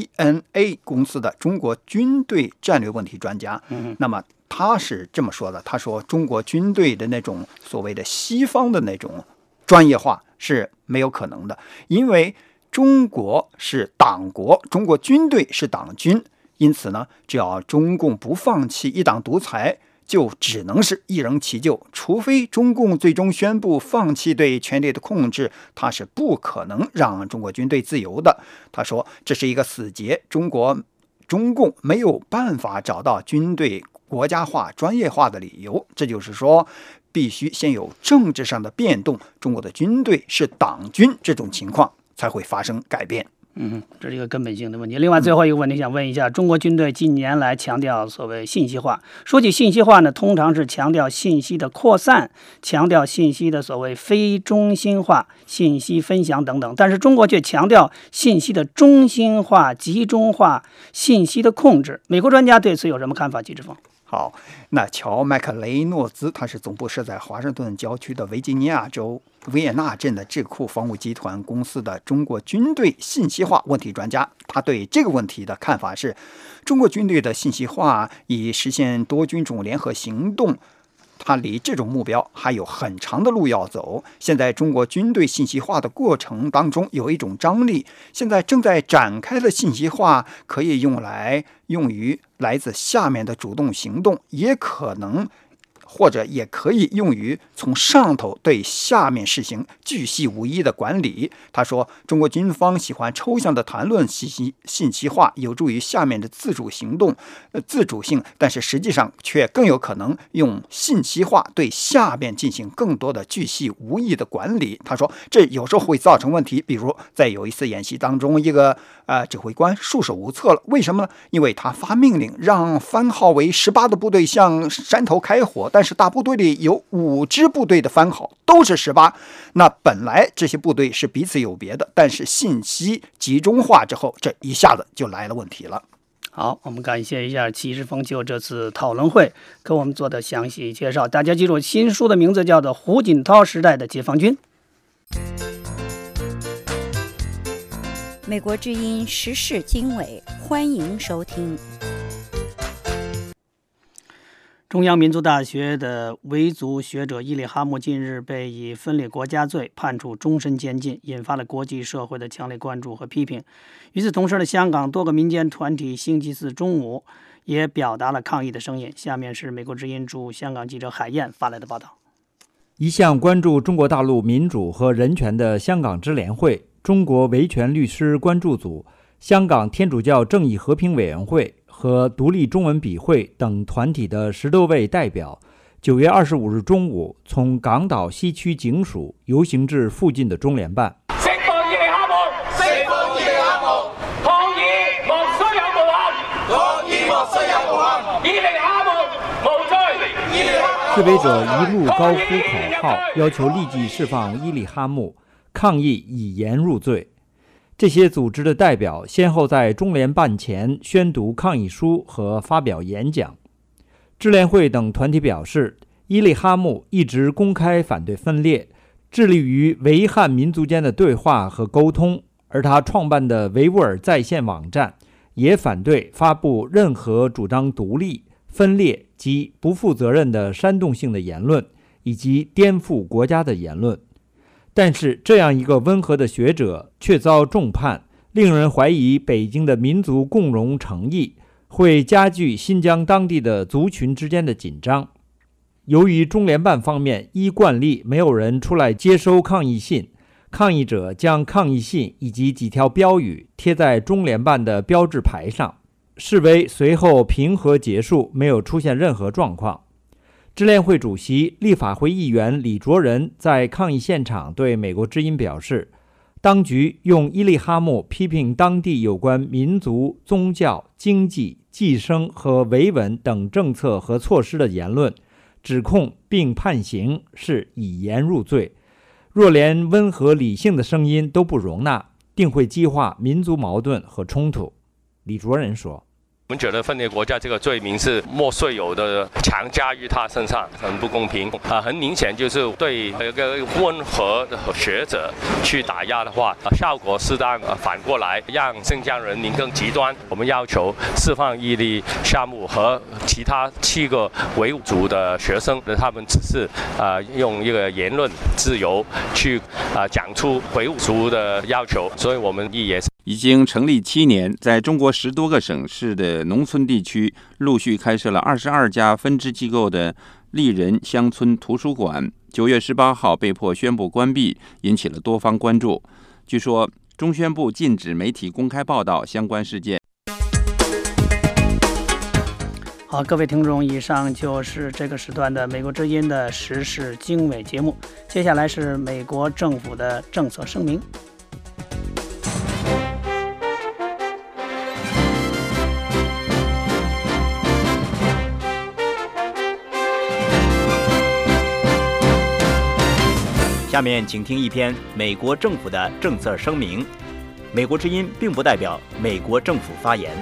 CNA 公司的中国军队战略问题专家。那么他是这么说的，他说中国军队的那种所谓的西方的那种专业化是没有可能的，因为中国是党国，中国军队是党军，因此呢，只要中共不放弃一党独裁，就只能是一人其救，除非中共最终宣布放弃对权力的控制，他是不可能让中国军队自由的。他说这是一个死结，中共没有办法找到军队国家化、专业化的理由，这就是说必须先有政治上的变动，中国的军队是党军，这种情况才会发生改变。 这是一个根本性的问题。另外最后一个问题想问一下，中国军队近年来强调所谓信息化，说起信息化呢，通常是强调信息的扩散，强调信息的所谓非中心化、信息分享等等，但是中国却强调信息的中心化、集中化、信息的控制。美国专家对此有什么看法？季志峰。 好，那乔·麦克雷诺兹，他是总部设在华盛顿郊区的维吉尼亚州维也纳镇的智库防务集团公司的中国军队信息化问题专家。他对这个问题的看法是，中国军队的信息化以实现多军种联合行动，它离这种目标还有很长的路要走。现在中国军队信息化的过程当中有一种张力，现在正在展开的信息化可以用于来自下面的主动行动，也可能或者也可以用于从上头对下面实行巨细无遗的管理。他说，中国军方喜欢抽象的谈论信息化有助于下面的自主行动、自主性，但是实际上却更有可能用信息化对下面进行更多的巨细无遗的管理。他说，这有时候会造成问题，比如在有一次演习当中，一个指挥官束手无策了。为什么呢？因为他发命令让番号为18的部队向山头开火，但是大部队里有5支部队的番号都是18，那本来这些部队是彼此有别的，但是信息集中化之后，这一下子就来了问题了。 好，我们感谢一下季志峰就这次讨论会给我们做的详细介绍。大家记住，新书的名字叫做《胡锦涛时代的解放军》。 美国之音时事经纬，欢迎收听。 中央民族大学的维族学者伊里哈木近日被以分裂国家罪判处终身监禁，引发了国际社会的强烈关注和批评。与此同时呢，香港多个民间团体星期四中午也表达了抗议的声音。下面是美国之音驻香港记者海燕发来的报道。 一向关注中国大陆民主和人权的香港支联会、中国维权律师关注组、香港天主教正义和平委员会和独立中文笔会等团体的10多位代表9月25日中午从港岛西区警署游行至附近的中联办。 釋放伊利哈木，釋放伊利哈木，抗議莫須有無限，抗議莫須有無限，伊利哈木無罪。 示威者一路高呼口號，要求立即釋放伊利哈木，抗議以言入罪。 这些组织的代表先后在中联办前宣读抗议书和发表演讲。支联会等团体表示，伊利哈木一直公开反对分裂，致力于维汉民族间的对话和沟通，而他创办的维吾尔在线网站也反对发布任何主张独立、分裂及不负责任的煽动性的言论，以及颠覆国家的言论。但是这样一个温和的学者却遭重判，令人怀疑北京的民族共荣诚意会加剧新疆当地的族群之间的紧张。由于中联办方面依惯例没有人出来接收抗议信，抗议者将抗议信以及几条标语贴在中联办的标志牌上。示威随后平和结束，没有出现任何状况。支联会主席、立法会议员李卓人在抗议现场对美国之音表示，当局用伊利哈木批评当地有关民族、宗教、经济、计生和维稳等政策和措施的言论，指控并判刑是以言入罪，若连温和理性的声音都不容纳，定会激化民族矛盾和冲突。李卓人说， 我们觉得分裂国家这个罪名是莫须有的强加于他身上，很不公平。很明显就是对一个温和的学者去打压的话，效果适当，反过来让新疆人民更极端。我们要求释放伊利哈木和其他7个维吾尔族的学生，他们只是用一个言论自由去讲出维吾尔族的要求，所以我们也是。 已经成立7年，在中国10多个省市的农村地区陆续开设了22家分支机构的丽人乡村图书馆，9月18号被迫宣布关闭，引起了多方关注。据说中宣部禁止媒体公开报道相关事件。 好，各位听众，以上就是这个时段的美国之音的时事经纬节目。接下来是美国政府的政策声明。 下面请听一篇美国政府的政策声明。美国之音并不代表美国政府发言。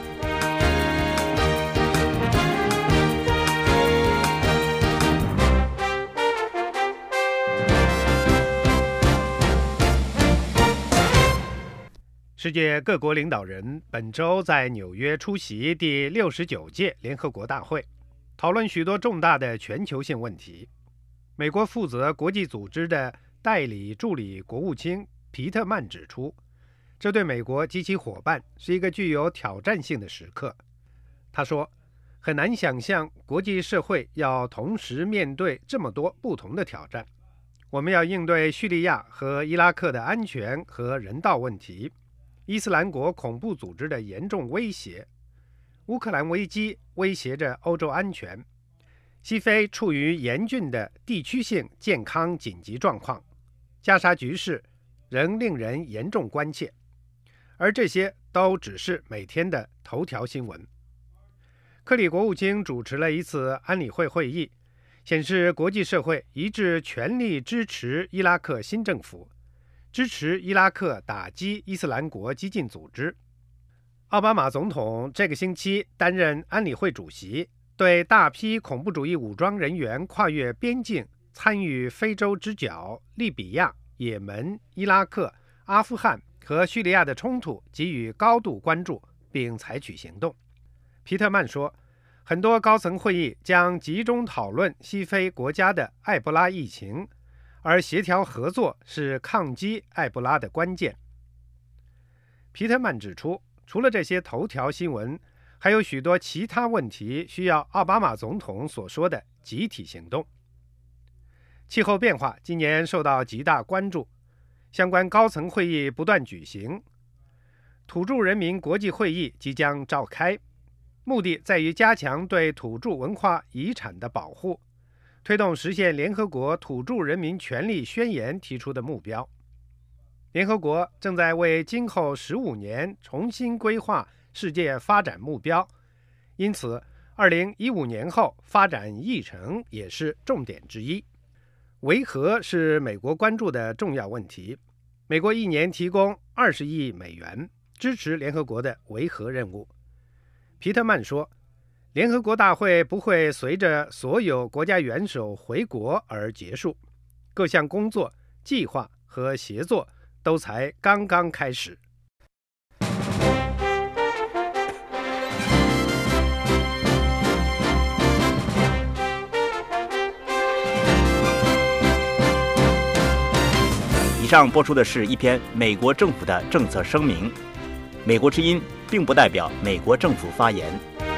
世界各国领导人本周在纽约出席第69届联合国大会，讨论许多重大的全球性问题。美国负责国际组织的代理助理国务卿皮特曼指出，这对美国及其伙伴是一个具有挑战性的时刻。他说，很难想象国际社会要同时面对这么多不同的挑战。我们要应对叙利亚和伊拉克的安全和人道问题，伊斯兰国恐怖组织的严重威胁，乌克兰危机威胁着欧洲安全，西非处于严峻的地区性健康紧急状况，加沙局势仍令人严重关切，而这些都只是每天的头条新闻。克里国务卿主持了一次安理会会议，显示国际社会一致全力支持伊拉克新政府，支持伊拉克打击伊斯兰国激进组织。奥巴马总统这个星期担任安理会主席，对大批恐怖主义武装人员跨越边境参与非洲之角、利比亚、也门、伊拉克、阿富汗和叙利亚的冲突给予高度关注，并采取行动。皮特曼说，很多高层会议将集中讨论西非国家的埃博拉疫情，而协调合作是抗击埃博拉的关键。皮特曼指出，除了这些头条新闻，还有许多其他问题需要奥巴马总统所说的集体行动。气候变化今年受到极大关注，相关高层会议不断举行。土著人民国际会议即将召开，目的在于加强对土著文化遗产的保护，推动实现联合国土著人民权利宣言提出的目标。联合国正在为今后15年重新规划世界发展目标，因此2015年后发展议程也是重点之一。维和是美国关注的重要问题。 美国一年提供20亿美元支持联合国的维和任务。皮特曼说，联合国大会不会随着所有国家元首回国而结束，各项工作、计划和协作都才刚刚开始。 以上播出的是一篇美国政府的政策声明。美国之音并不代表美国政府发言。